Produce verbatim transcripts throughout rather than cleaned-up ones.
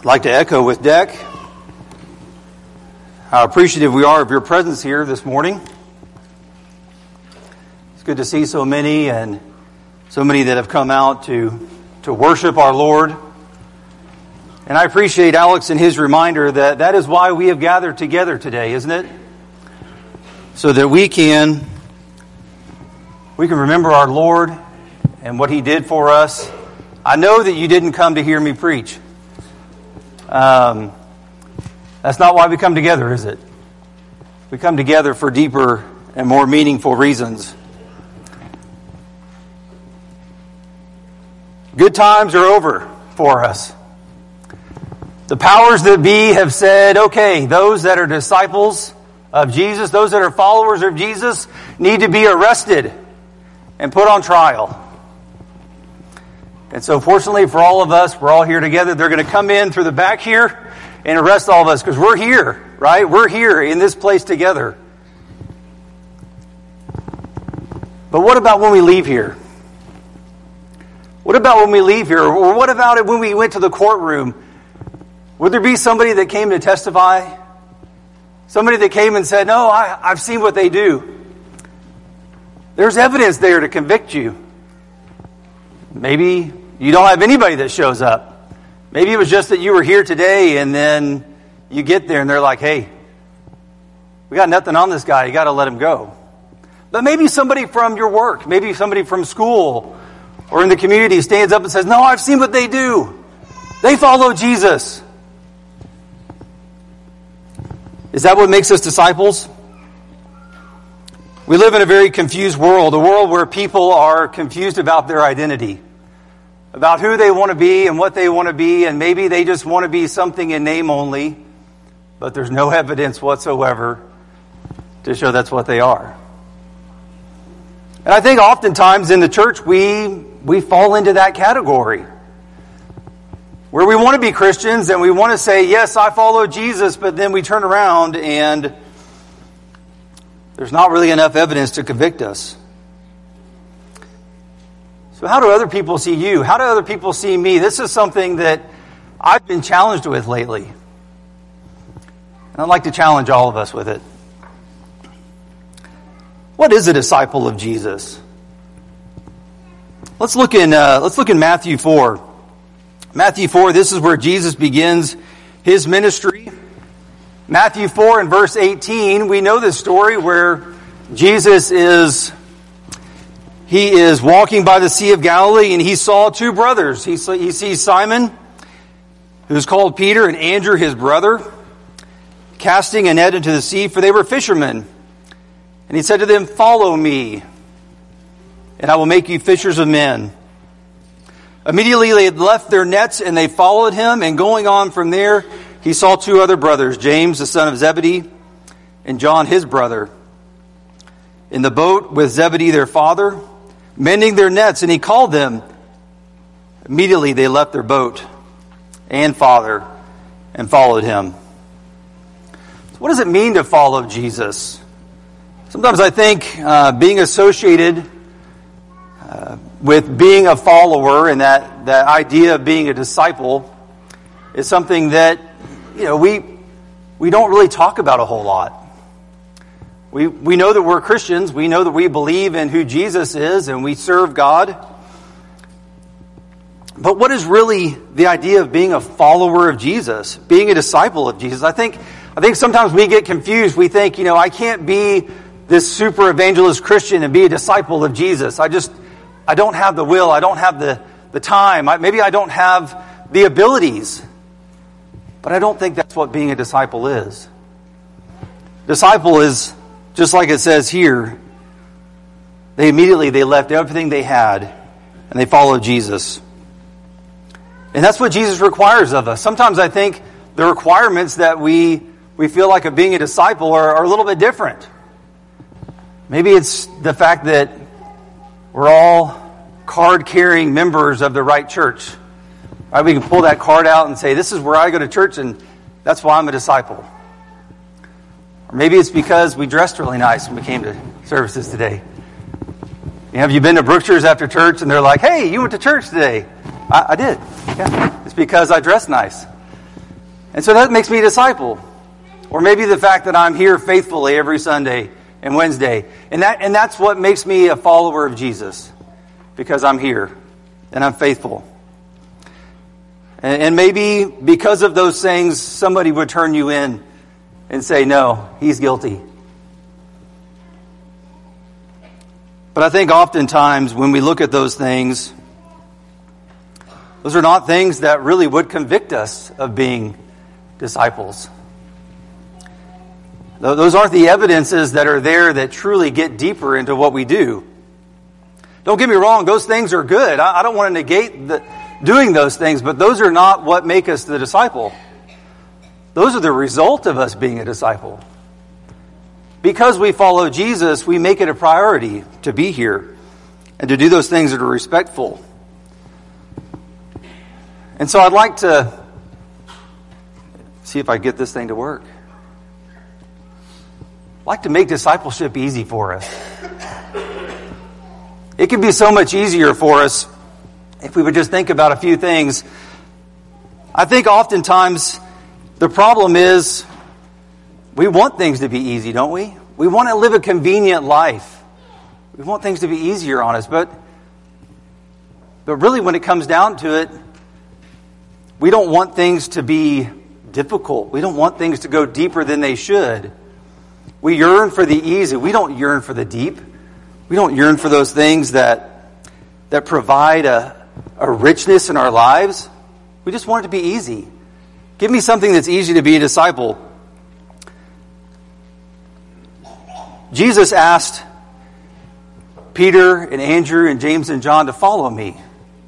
I'd like to echo with Deck how appreciative we are of your presence here this morning. It's good to see so many and so many that have come out to, to worship our Lord. And I appreciate Alex and his reminder that that is why we have gathered together today, isn't it? So that we can, we can remember our Lord and what He did for us. I know that you didn't come to hear me preach. Um, that's not why we come together, is it? We come together for deeper and more meaningful reasons. Good times are over for us. The powers that be have said, okay, those that are disciples of Jesus, those that are followers of Jesus, need to be arrested and put on trial. And so fortunately for all of us, we're all here together. They're going to come in through the back here and arrest all of us because we're here, right? We're here in this place together. But what about when we leave here? What about when we leave here? Or what about it when we went to the courtroom? Would there be somebody that came to testify? Somebody that came and said, no, I, I've seen what they do. There's evidence there to convict you. Maybe you don't have anybody that shows up. Maybe it was just that you were here today and then you get there and they're like, hey, we got nothing on this guy. You got to let him go. But maybe somebody from your work, maybe somebody from school or in the community stands up and says, no, I've seen what they do. They follow Jesus. Is that what makes us disciples? We live in a very confused world, a world where people are confused about their identity, about who they want to be and what they want to be, and maybe they just want to be something in name only, but there's no evidence whatsoever to show that's what they are. And I think oftentimes in the church we we fall into that category, where we want to be Christians and we want to say, yes, I follow Jesus, but then we turn around and there's not really enough evidence to convict us. So how do other people see you? How do other people see me? This is something that I've been challenged with lately. And I'd like to challenge all of us with it. What is a disciple of Jesus? Let's look in uh, let's look in Matthew four. Matthew four, this is where Jesus begins His ministry. Matthew four and verse eighteen, we know this story where Jesus is, he is walking by the Sea of Galilee and he saw two brothers. He, he sees Simon, who's called Peter, and Andrew, his brother, casting a net into the sea, for they were fishermen. And he said to them, follow me, and I will make you fishers of men. Immediately they had left their nets and they followed him, and going on from there, he saw two other brothers, James, the son of Zebedee, and John, his brother, in the boat with Zebedee, their father, mending their nets, and he called them. Immediately they left their boat and father and followed him. So what does it mean to follow Jesus? Sometimes I think uh, being associated uh, with being a follower and that, that idea of being a disciple is something that, you know, we we don't really talk about a whole lot. We we know that we're Christians. We know that we believe in who Jesus is and we serve God. But what is really the idea of being a follower of Jesus, being a disciple of Jesus? I think I think sometimes we get confused. We think, you know, I can't be this super evangelist Christian and be a disciple of Jesus. I just I don't have the will. I don't have the the time. I, maybe I don't have the abilities. But I don't think that's what being a disciple is. Disciple is, just like it says here, they immediately, they left everything they had and they followed Jesus. And that's what Jesus requires of us. Sometimes I think the requirements that we we feel like of being a disciple are, are a little bit different. Maybe it's the fact that we're all card-carrying members of the right church. Right, we can pull that card out and say, this is where I go to church and that's why I'm a disciple. Or maybe it's because we dressed really nice when we came to services today. You know, have you been to Brookshire's after church and they're like, hey, you went to church today? I, I did. Yeah. It's because I dressed nice. And so that makes me a disciple. Or maybe the fact that I'm here faithfully every Sunday and Wednesday. And that and that's what makes me a follower of Jesus. Because I'm here and I'm faithful. And, and maybe because of those things, somebody would turn you in and say, no, he's guilty. But I think oftentimes when we look at those things, those are not things that really would convict us of being disciples. Those aren't the evidences that are there that truly get deeper into what we do. Don't get me wrong, those things are good. I don't want to negate the, doing those things, but those are not what make us the disciple. Those are the result of us being a disciple. Because we follow Jesus, we make it a priority to be here and to do those things that are respectful. And so I'd like to see if I get this thing to work. I'd like to make discipleship easy for us. It could be so much easier for us if we would just think about a few things. I think oftentimes the problem is we want things to be easy, don't we? We want to live a convenient life. We want things to be easier on us, but but really when it comes down to it, we don't want things to be difficult. We don't want things to go deeper than they should. We yearn for the easy. We don't yearn for the deep. We don't yearn for those things that that provide a, a richness in our lives. We just want it to be easy. Give me something that's easy to be a disciple. Jesus asked Peter and Andrew and James and John to follow me.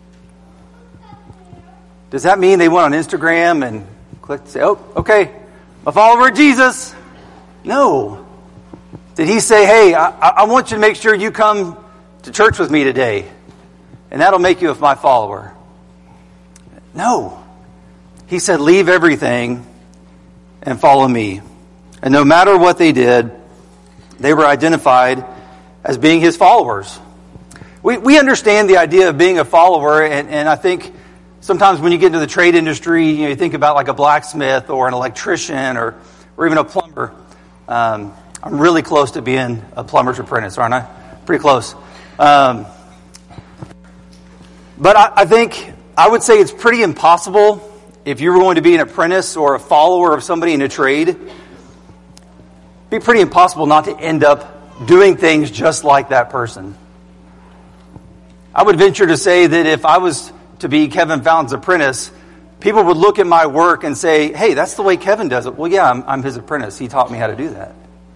Does that mean they went on Instagram and clicked and say, oh, okay, I'm a follower of Jesus? No. Did he say, hey, I, I want you to make sure you come to church with me today, and that'll make you my follower? No. He said, leave everything and follow me. And no matter what they did, they were identified as being his followers. We we understand the idea of being a follower, and, and I think sometimes when you get into the trade industry, you know, you think about like a blacksmith or an electrician or, or even a plumber. Um, I'm really close to being a plumber's apprentice, aren't I? Pretty close. Um, but I, I think I would say it's pretty impossible if you were going to be an apprentice or a follower of somebody in a trade. It'd be pretty impossible not to end up doing things just like that person. I would venture to say that if I was to be Kevin Fountain's apprentice, people would look at my work and say, hey, that's the way Kevin does it. Well, yeah, I'm, I'm his apprentice. He taught me how to do that.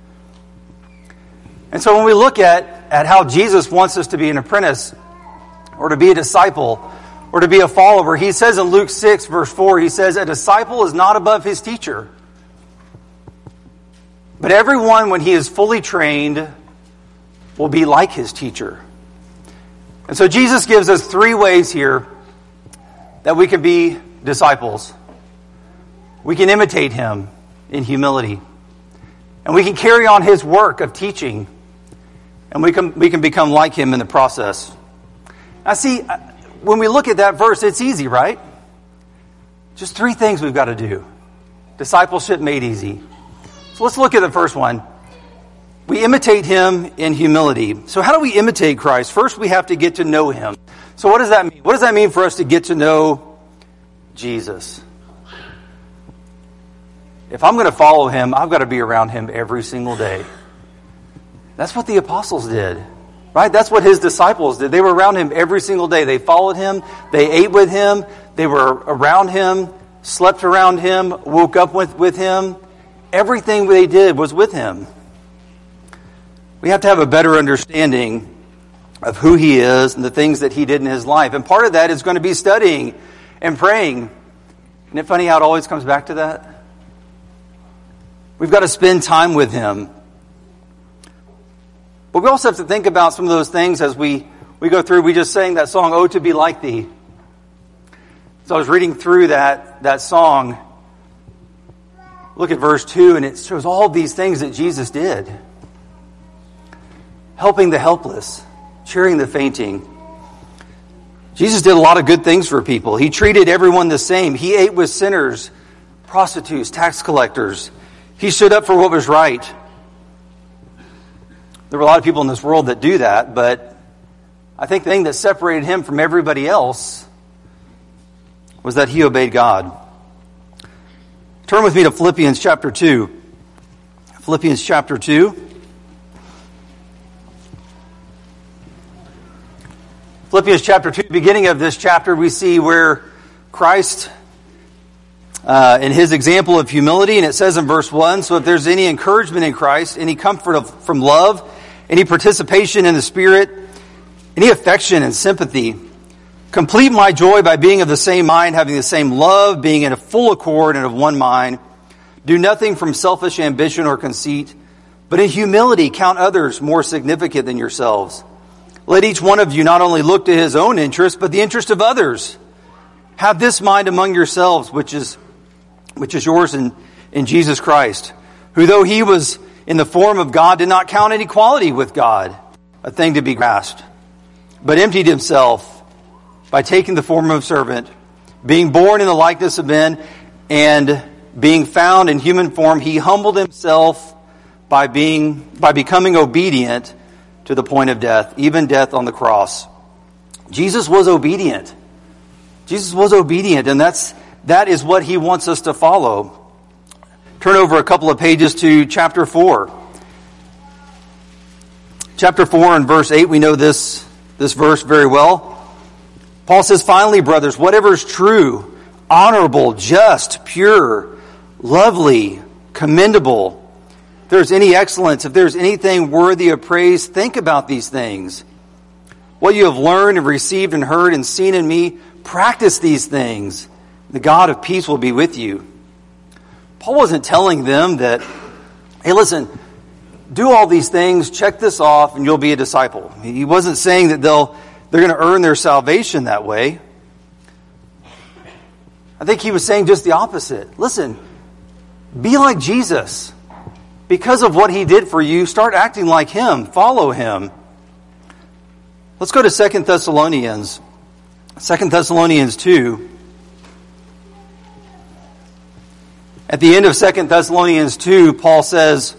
And so when we look at, at how Jesus wants us to be an apprentice or to be a disciple or to be a follower, he says in Luke six, verse four, he says, a disciple is not above his teacher. But everyone, when he is fully trained, will be like his teacher. And so Jesus gives us three ways here that we can be disciples. We can imitate him in humility. And we can carry on his work of teaching. And we can, we can become like him in the process. Now see, when we look at that verse, it's easy, right? Just three things we've got to do. Discipleship made easy. So let's look at the first one. We imitate him in humility. So how do we imitate Christ? First, we have to get to know him. So what does that mean? What does that mean for us to get to know Jesus? If I'm going to follow him, I've got to be around him every single day. That's what the apostles did, right? That's what his disciples did. They were around him every single day. They followed him. They ate with him. They were around him, slept around him, woke up with, with him. Everything they did was with him. We have to have a better understanding of who he is and the things that he did in his life. And part of that is going to be studying and praying. Isn't it funny how it always comes back to that? We've got to spend time with him. But we also have to think about some of those things as we, we go through. We just sang that song, Oh, to be like thee. So I was reading through that, that song. Look at verse two, and it shows all these things that Jesus did. Helping the helpless, cheering the fainting. Jesus did a lot of good things for people. He treated everyone the same. He ate with sinners, prostitutes, tax collectors. He stood up for what was right. There were a lot of people in this world that do that, but I think the thing that separated him from everybody else was that he obeyed God. Turn with me to Philippians chapter two. Philippians chapter two. Philippians chapter two, beginning of this chapter, we see where Christ, uh, in his example of humility, and it says in verse one, so if there's any encouragement in Christ, any comfort of, from love, any participation in the Spirit, any affection and sympathy, complete my joy by being of the same mind, having the same love, being in a full accord and of one mind. Do nothing from selfish ambition or conceit, but in humility count others more significant than yourselves. Let each one of you not only look to his own interest, but the interest of others. Have this mind among yourselves, which is which is yours in, in Jesus Christ, who though he was in the form of God, did not count any equality with God a thing to be grasped, but emptied himself by taking the form of a servant, being born in the likeness of men, and being found in human form, he humbled himself by being by becoming obedient to the point of death, even death on the cross. Jesus was obedient. Jesus was obedient, and that's that is what he wants us to follow. Turn over a couple of pages to chapter four. Chapter four and verse eight, we know this, this verse very well. Paul says, finally, brothers, whatever is true, honorable, just, pure, lovely, commendable, if there's any excellence, if there's anything worthy of praise, think about these things. What you have learned and received and heard and seen in me, practice these things. The God of peace will be with you. Paul wasn't telling them that, hey, listen, do all these things, check this off, and you'll be a disciple. He wasn't saying that they'll they're going to earn their salvation that way. I think he was saying just the opposite. Listen, be like Jesus. Because of what he did for you, start acting like him. Follow him. Let's go to Second Thessalonians. Second Thessalonians two. At the end of Second Thessalonians two, Paul says,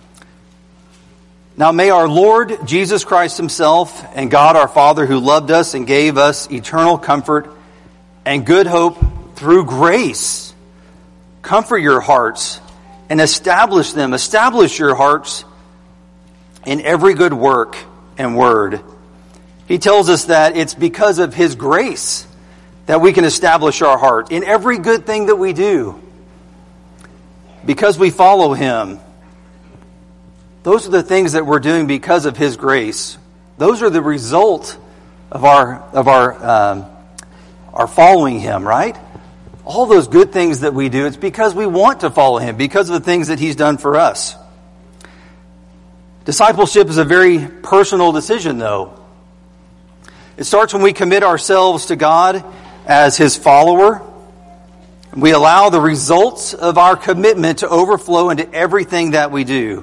now may our Lord Jesus Christ himself and God our Father, who loved us and gave us eternal comfort and good hope through grace, comfort your hearts and establish them. Establish your hearts in every good work and word. He tells us that it's because of his grace that we can establish our heart in every good thing that we do. Because we follow him. Those are the things that we're doing because of his grace. Those are the result of our of our um, our following him, right? All those good things that we do, it's because we want to follow him, because of the things that he's done for us. Discipleship is a very personal decision, though. It starts when we commit ourselves to God as his follower. We allow the results of our commitment to overflow into everything that we do.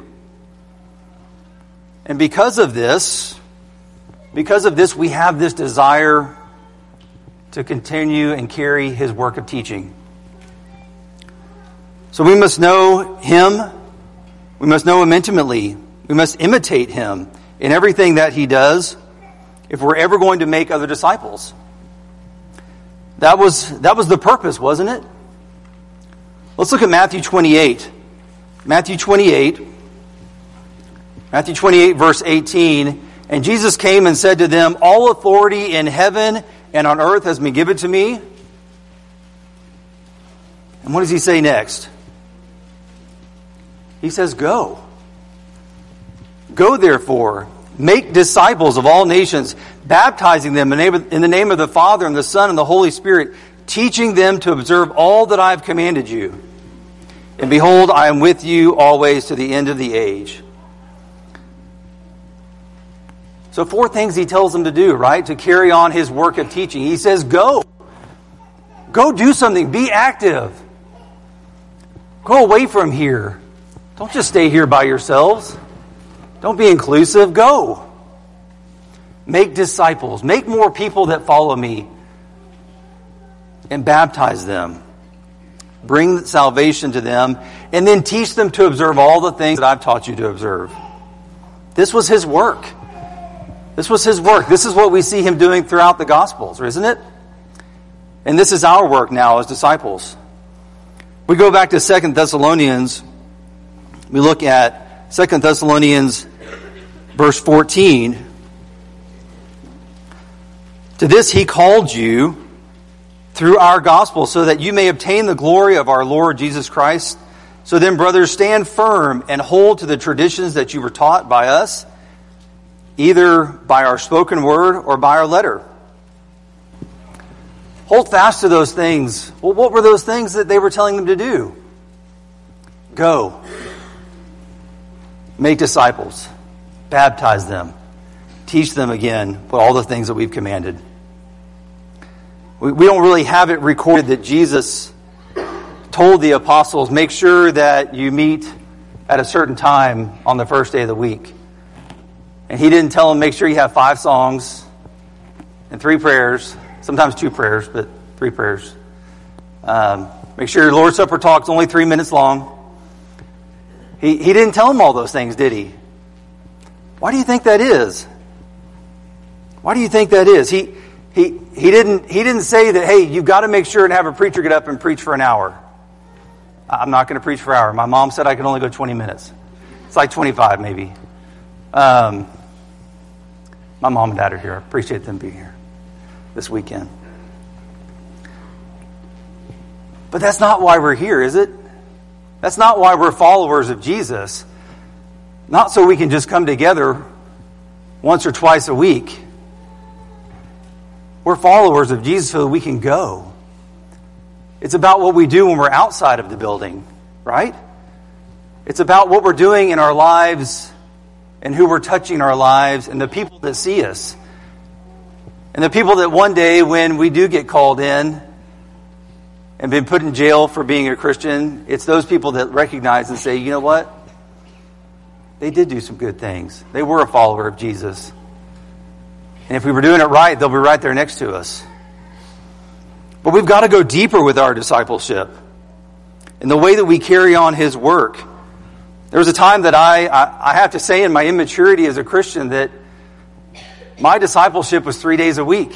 And because of this, because of this, we have this desire to continue and carry his work of teaching. So we must know him. We must know him intimately. We must imitate him in everything that he does if we're ever going to make other disciples. That was, that was the purpose, wasn't it? Let's look at Matthew twenty-eight. Matthew twenty-eight. Matthew twenty-eight, verse eighteen. And Jesus came and said to them, all authority in heaven and on earth has been given to me. And what does he say next? He says, go. Go therefore, make disciples of all nations, baptizing them in the name of the Father and the Son and the Holy Spirit, teaching them to observe all that I have commanded you. And behold, I am with you always to the end of the age. So four things he tells them to do, right? To carry on his work of teaching. He says, go. Go do something. Be active. Go away from here. Don't just stay here by yourselves. Don't be inclusive. Go. Make disciples. Make more people that follow me. And baptize them. bring salvation to them, and then teach them to observe all the things that I've taught you to observe. This was his work. This was his work. This is what we see him doing throughout the Gospels, isn't it? And this is our work now as disciples. We go back to Second Thessalonians. We look at Second Thessalonians verse fourteen. To this he called you through our gospel, so that you may obtain the glory of our Lord Jesus Christ. So then, brothers, stand firm and hold to the traditions that you were taught by us, either by our spoken word or by our letter. Hold fast to those things. Well, what were those things that they were telling them to do? Go. Make disciples. Baptize them. Teach them again all the things that we've commanded. We, we don't really have it recorded that Jesus told the apostles, make sure that you meet at a certain time on the first day of the week. And he didn't tell them, make sure you have five songs and three prayers, sometimes two prayers, but three prayers. Um, make sure your Lord's Supper talk's only three minutes long. He, he didn't tell them all those things, did he? Why do you think that is? Why do you think that is? He he he didn't he didn't say that, hey, you've got to make sure and have a preacher get up and preach for an hour. I'm not going to preach for an hour. My mom said I could only go twenty minutes. It's like twenty-five maybe. Um, my mom and dad are here. I appreciate them being here this weekend. But that's not why we're here, is it? That's not why we're followers of Jesus. Not so we can just come together once or twice a week. We're followers of Jesus so that we can go. It's about what we do when we're outside of the building, right? It's about what we're doing in our lives and who we're touching in our lives and the people that see us. And the people that one day when we do get called in and been put in jail for being a Christian, it's those people that recognize and say, you know what? They did do some good things. They were a follower of Jesus. And if we were doing it right, they'll be right there next to us. But we've got to go deeper with our discipleship in the way that we carry on his work. There was a time that I, I, I have to say in my immaturity as a Christian that my discipleship was three days a week.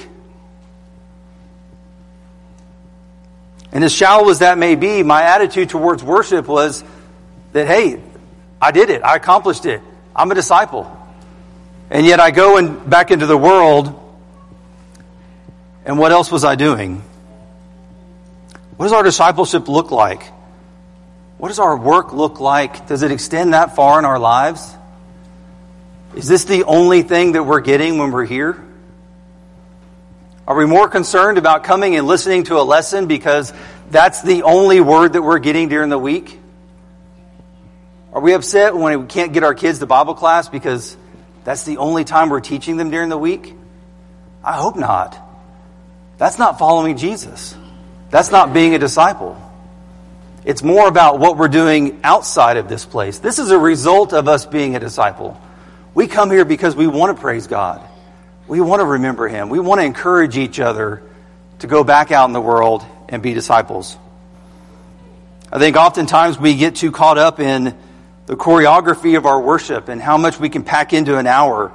And as shallow as that may be, my attitude towards worship was that, hey, I did it. I accomplished it. I'm a disciple. And yet I go and back into the world, and what else was I doing? What does our discipleship look like? What does our work look like? Does it extend that far in our lives? Is this the only thing that we're getting when we're here? Are we more concerned about coming and listening to a lesson because that's the only word that we're getting during the week? Are we upset when we can't get our kids to Bible class because that's the only time we're teaching them during the week? I hope not. That's not following Jesus. That's not being a disciple. It's more about what we're doing outside of this place. This is a result of us being a disciple. We come here because we want to praise God. We want to remember him. We want to encourage each other to go back out in the world and be disciples. I think oftentimes we get too caught up in the choreography of our worship and how much we can pack into an hour.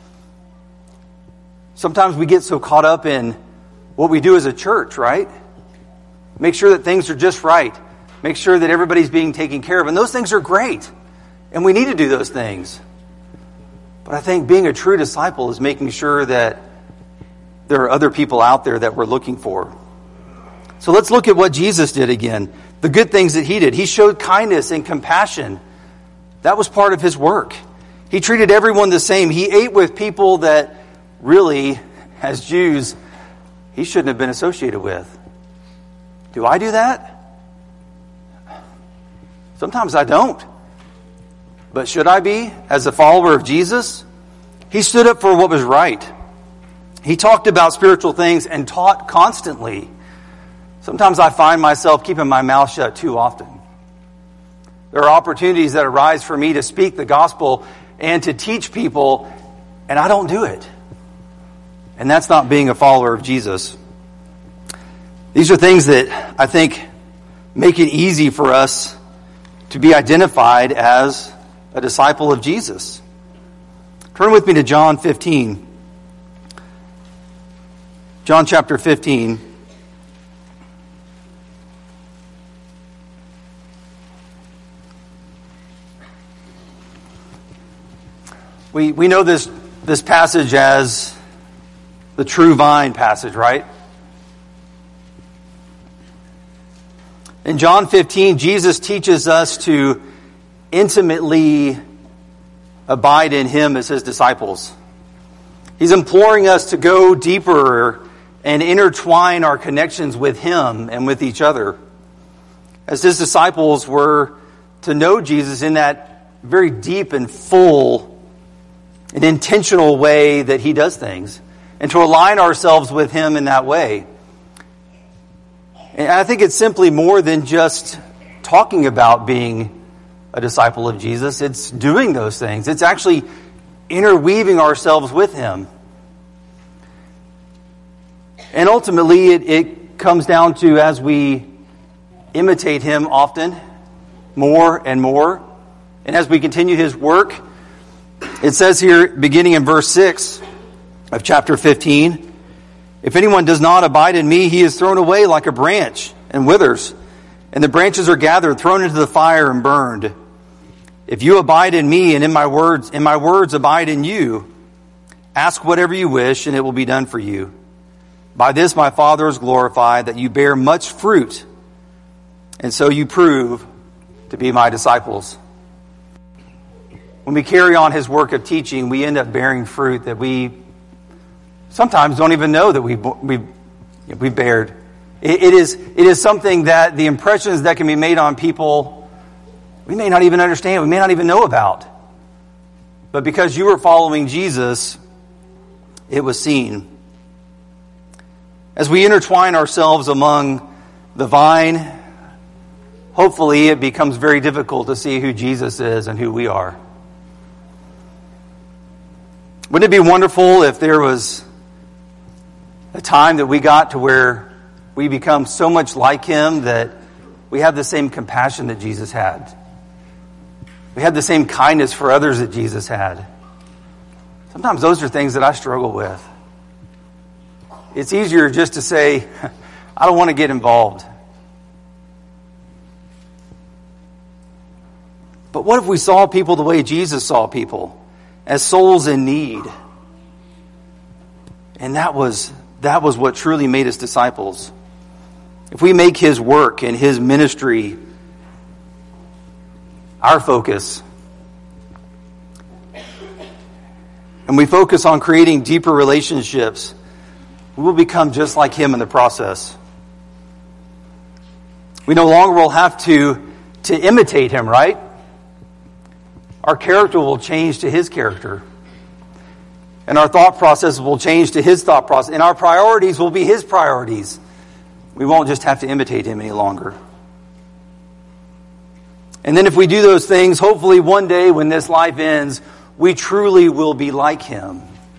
Sometimes we get so caught up in what we do as a church, right? Make sure that things are just right. Make sure that everybody's being taken care of. And those things are great. And we need to do those things. But I think being a true disciple is making sure that there are other people out there that we're looking for. So let's look at what Jesus did again. The good things that he did. He showed kindness and compassion. That was part of his work. He treated everyone the same. He ate with people that really, as Jews, he shouldn't have been associated with. Do I do that? Sometimes I don't. But should I be, as a follower of Jesus? He stood up for what was right. He talked about spiritual things and taught constantly. Sometimes I find myself keeping my mouth shut too often. There are opportunities that arise for me to speak the gospel and to teach people, and I don't do it. And that's not being a follower of Jesus. These are things that I think make it easy for us to be identified as a disciple of Jesus. Turn with me to John fifteen. John chapter fifteen. We we know this this passage as the true vine passage, right? In John fifteen, Jesus teaches us to intimately abide in Him as His disciples. He's imploring us to go deeper and intertwine our connections with Him and with each other. As His disciples were to know Jesus in that very deep and full and intentional way that He does things, and to align ourselves with Him in that way. And I think it's simply more than just talking about being a disciple of Jesus. It's doing those things. It's actually interweaving ourselves with Him. And ultimately, it, it comes down to, as we imitate Him often, more and more, and as we continue His work, it says here, beginning in verse six of chapter fifteen, if anyone does not abide in me, he is thrown away like a branch and withers, and the branches are gathered, thrown into the fire and burned. If you abide in me and in my words, and my words abide in you, ask whatever you wish, and it will be done for you. By this my Father is glorified, that you bear much fruit, and so you prove to be my disciples. When we carry on His work of teaching, we end up bearing fruit that we sometimes don't even know that we we we bared. It, it is it is something that the impressions that can be made on people, we may not even understand, we may not even know about. But because you were following Jesus, it was seen. As we intertwine ourselves among the vine, hopefully it becomes very difficult to see who Jesus is and who we are. Wouldn't it be wonderful if there was a time that we got to where we become so much like Him that we have the same compassion that Jesus had? We have the same kindness for others that Jesus had. Sometimes those are things that I struggle with. It's easier just to say, I don't want to get involved. But what if we saw people the way Jesus saw people? As souls in need. And that was that was what truly made us disciples. If we make His work and His ministry our focus, and we focus on creating deeper relationships, we will become just like Him in the process. We no longer will have to, to imitate Him, right? Our character will change to His character. And our thought process will change to His thought process. And our priorities will be His priorities. We won't just have to imitate Him any longer. And then if we do those things, hopefully one day when this life ends, we truly will be like Him.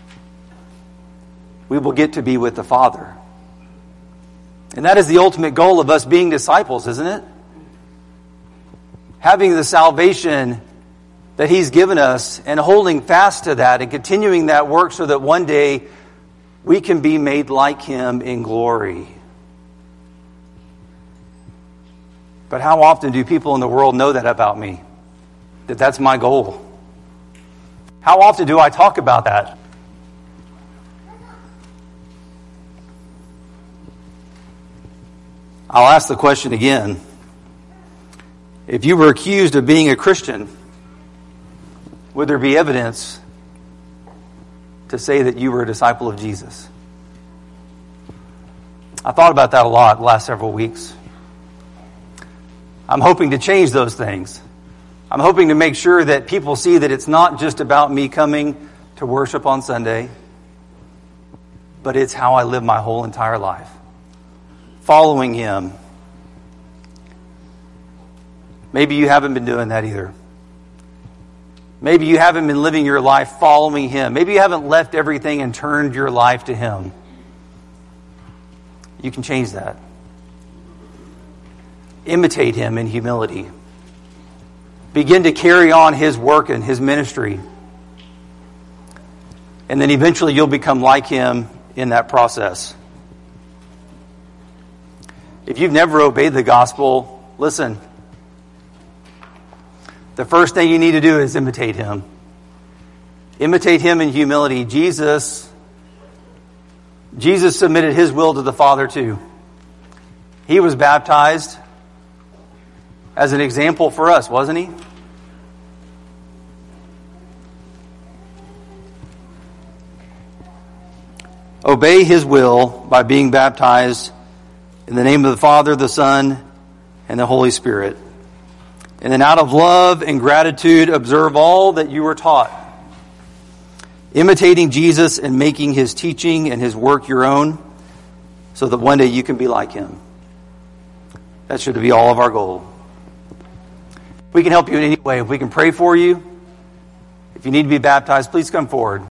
We will get to be with the Father. And that is the ultimate goal of us being disciples, isn't it? Having the salvation that He's given us and holding fast to that and continuing that work so that one day we can be made like Him in glory. But how often do people in the world know that about me? That that's my goal? How often do I talk about that? I'll ask the question again. If you were accused of being a Christian, would there be evidence to say that you were a disciple of Jesus? I thought about that a lot the last several weeks. I'm hoping to change those things. I'm hoping to make sure that people see that it's not just about me coming to worship on Sunday, but it's how I live my whole entire life. Following Him. Maybe you haven't been doing that either. Maybe you haven't been living your life following Him. Maybe you haven't left everything and turned your life to Him. You can change that. imitate him in humility. Begin to carry on his work and his ministry. And then eventually you'll become like him in that process. If you've never obeyed the gospel, listen. The first thing you need to do is imitate him. Imitate him in humility. Jesus, Jesus submitted his will to the Father too. He was baptized as an example for us, wasn't he? Obey his will by being baptized in the name of the Father, the Son, and the Holy Spirit. And then out of love and gratitude, observe all that you were taught, imitating Jesus and making his teaching and his work your own, so that one day you can be like him. That should be all of our goal. If we can help you in any way, if we can pray for you, if you need to be baptized, please come forward.